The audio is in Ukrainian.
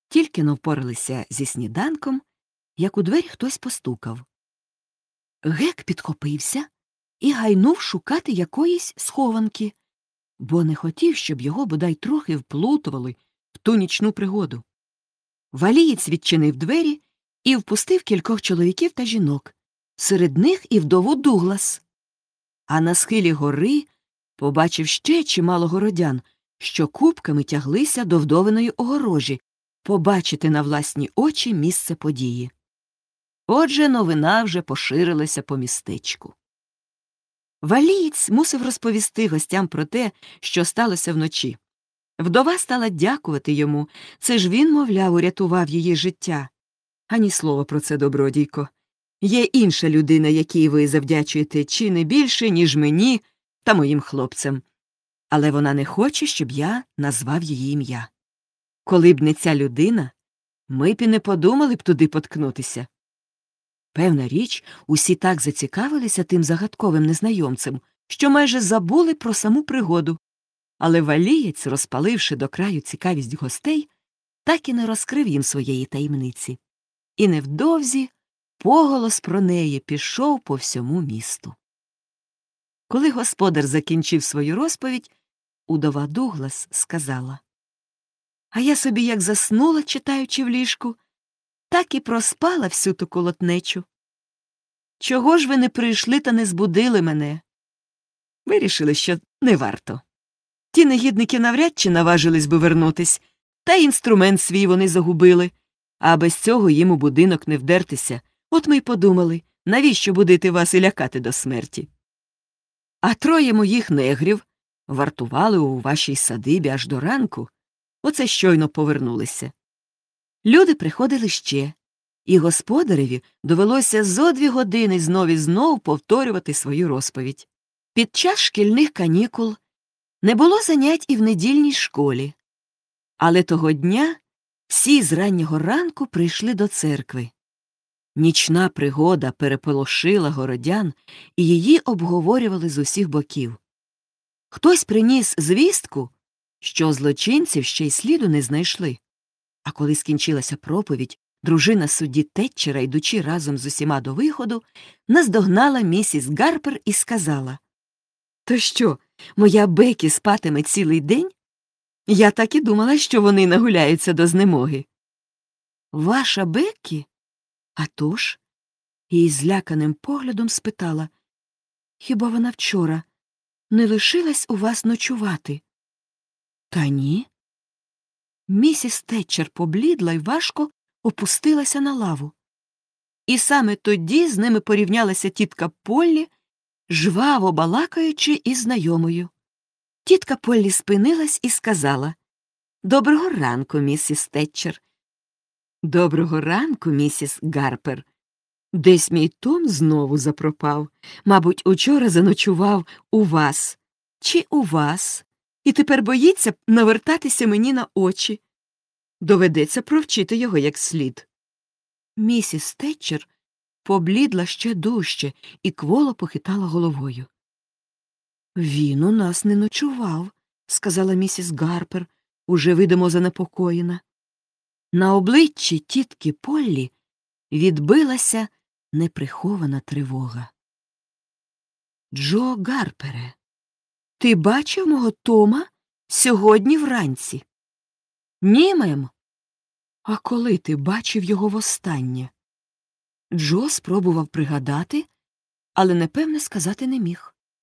Тільки но впоралися зі сніданком, як у двері хтось постукав. Гек підхопився і гайнув шукати якоїсь схованки, бо не хотів, щоб його бодай трохи вплутували в ту нічну пригоду. Валієць відчинив двері і впустив кількох чоловіків та жінок, серед них і вдову Дуглас. А на схилі гори побачив ще чимало городян, що купками тяглися до вдовиної огорожі, побачити на власні очі місце події. Отже, новина вже поширилася по містечку. Валієць мусив розповісти гостям про те, що сталося вночі. Вдова стала дякувати йому, це ж він, мовляв, урятував її життя. Ані слова про це, добродійко. Є інша людина, якій ви завдячуєте чи не більше, ніж мені та моїм хлопцям. Але вона не хоче, щоб я назвав її ім'я. Коли б не ця людина, ми б і не подумали б туди поткнутися. Певна річ, усі так зацікавилися тим загадковим незнайомцем, що майже забули про саму пригоду. Але Валієць, розпаливши до краю цікавість гостей, так і не розкрив їм своєї таємниці. І невдовзі поголос про неї пішов по всьому місту. Коли господар закінчив свою розповідь, удова Дуглас сказала: «А я собі як заснула, читаючи в ліжку, так і проспала всю ту колотнечу. Чого ж ви не прийшли та не збудили мене?» Вирішили, що не варто. Ті негідники навряд чи наважились би вернутись, та й інструмент свій вони загубили, а без цього їм у будинок не вдертися. От ми й подумали, навіщо будити вас і лякати до смерті. А троє моїх негрів вартували у вашій садибі аж до ранку, оце щойно повернулися. Люди приходили ще, і господареві довелося зо 2 години знов і знов повторювати свою розповідь. Під час шкільних канікул не було занять і в недільній школі, але того дня всі з раннього ранку прийшли до церкви. Нічна пригода переполошила городян, і її обговорювали з усіх боків. Хтось приніс звістку, що злочинців ще й сліду не знайшли. А коли скінчилася проповідь, дружина судді Тетчера, йдучи разом з усіма до виходу, наздогнала місіс Гарпер і сказала: «То що, моя Бекі спатиме цілий день? Я так і думала, що вони нагуляються до знемоги». «Ваша Бекі? А тож?» І зляканим поглядом спитала: «Хіба вона вчора не лишилась у вас ночувати?» «Та ні». Місіс Тетчер поблідла й важко опустилася на лаву. І саме тоді з ними порівнялася тітка Поллі, жваво балакаючи із знайомою. Тітка Поллі спинилась і сказала: «Доброго ранку, місіс Тетчер». «Доброго ранку, місіс Гарпер. Десь мій Том знову запропав. Мабуть, учора заночував у вас. Чи у вас? І тепер боїться навертатися мені на очі. Доведеться провчити його як слід». Місіс Тетчер поблідла ще дужче і кволо похитала головою. «Він у нас не ночував», – сказала місіс Гарпер, уже видимо занепокоєна. На обличчі тітки Поллі відбилася неприхована тривога. «Джо Гарпере, ти бачив мого Тома сьогодні вранці?» «Ні, мем». «А коли ти бачив його востаннє?» Джо спробував пригадати, але непевне сказати не міг.